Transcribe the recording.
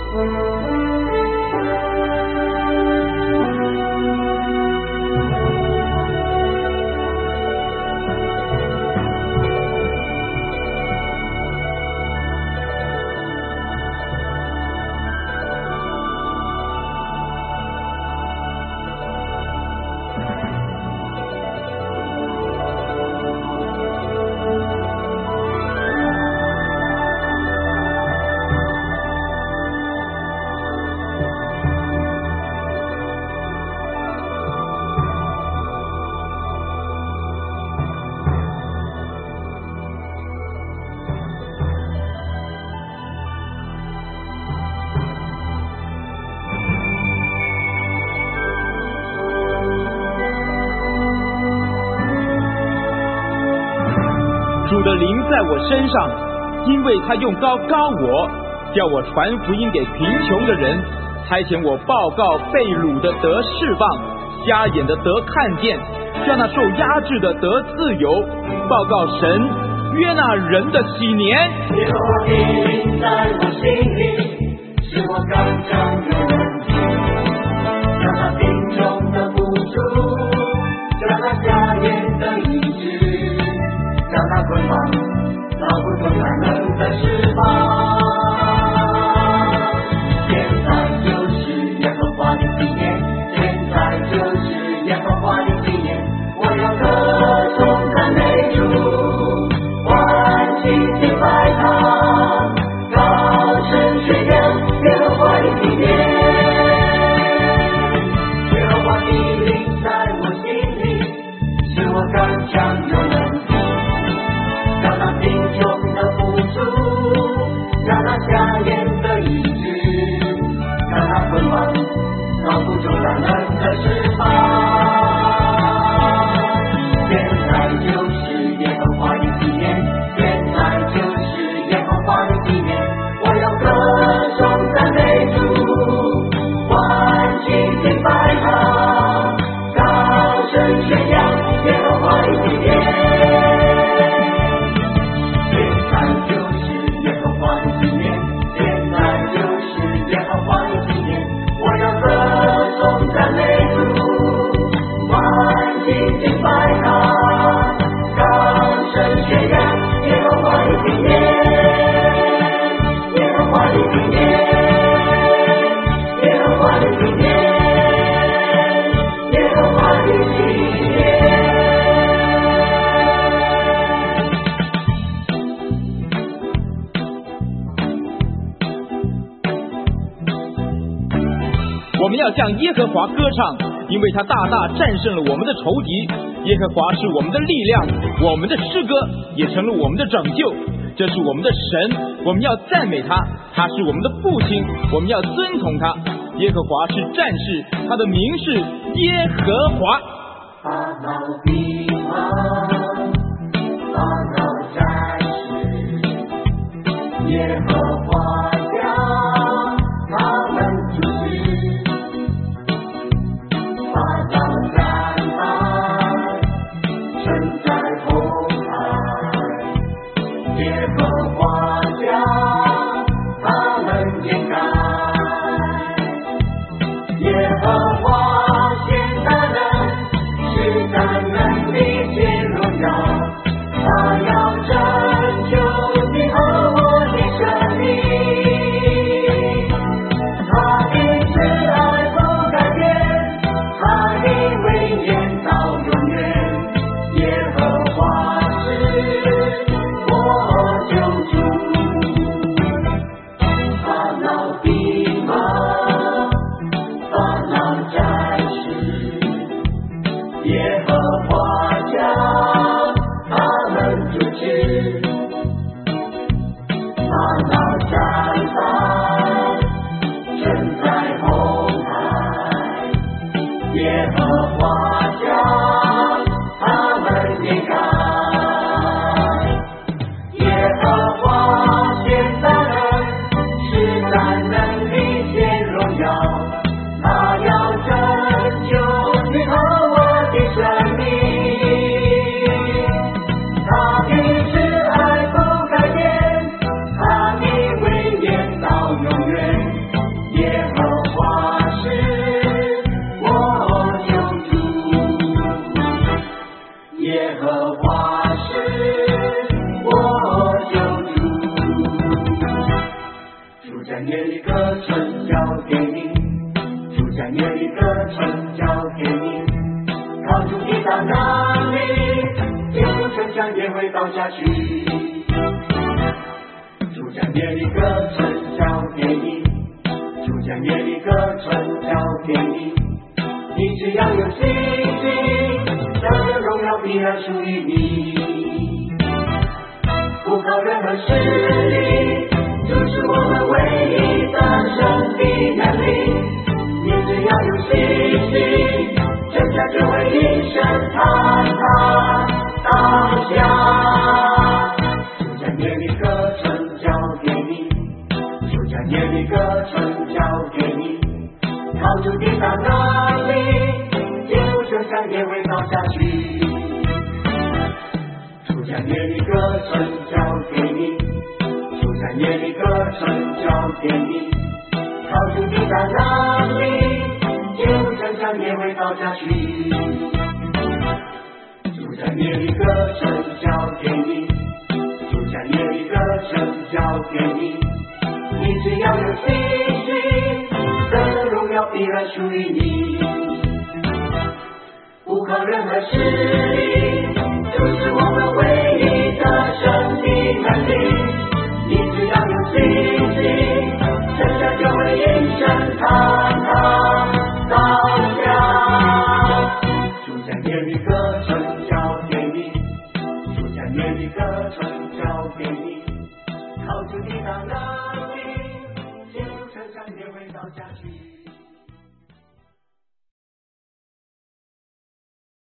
主的灵在我身上，因为他用膏膏我，叫我传福音给贫穷的人，差遣我报告被掳的得释放，瞎眼的得看见，叫那受压制的得自由，报告神约纳人的喜年。 耶和华的灵在我心里，使我刚强有能力，让那贫穷的富足，让那瞎眼的医治，让那捆绑牢不住他们的释放。现在就是耶和华的纪念，现在就是耶和华的纪念，我要歌颂赞美主，欢喜敬拜他，高声宣扬耶和华的纪念。耶和华的灵在我心里，使我刚强有能力，让那贫穷的富足，让那瞎眼的医治，让那捆绑牢不住他们的释放。现在就是耶和华的纪念，现在就是耶和华的纪念，我要歌颂赞美主，欢喜敬拜他，高声宣扬耶和华的纪念。现在就是耶和华的纪念，现在就是耶和华的纪念，我要歌颂赞美主，欢喜敬拜他，高声宣扬耶和华的纪念，耶和华的纪念，耶和华的纪念，耶和华的纪念。 我们要向耶和华歌唱，因为他大大战胜了我们的仇敌。耶和华是我们的力量，我们的诗歌也成了我们的拯救。这是我们的神，我们要赞美他，他是我们的父亲，我们要遵从他。耶和华是战士，他的名是耶和华。 大闹地方，大闹战士，耶和华将他们主持，大闹战败，身在红海，耶和华将他们掩盖，耶和华显大能，施展能力显荣耀，他要拯救你和我的生命，他的慈爱不改变，他的威严到永远，耶和华是我救主。大闹地方，大闹战士，耶和华将他们主持，大闹战败，身在红海，耶和华将他们掩盖，耶和华显大能，施展能力显荣耀，他要拯救你和我的生命，他的慈爱不改变，他的在夜里歌声交给你，主在夜里歌声交给你，靠主抵挡能力，进入城墙也会倒下去。主在夜里歌声交给你，主在夜里歌声交给你，你只要有信心，这个荣耀必然属于你，不靠任何势力，就是我们唯一的胜利能力。你只要有信心，城墙就会应声坍塌倒下。主在夜里歌声交给你，主在夜里歌声交给你，靠主抵挡能力，进入城墙也会倒下去。主在夜里歌声交给你，主在夜里歌声交给你，靠主抵挡能力，进入城墙也会倒下去。主在夜里歌声交给你，主在夜里歌声交给你，你只要有信心，这荣耀必然属于你，不靠任何势力，就是我们唯一的胜利能力。你只要有信心，城墙就会应声坍塌倒下。主在夜里歌声交给你，主在夜里歌声交给你，靠主抵挡能力，进入城墙也会倒下去。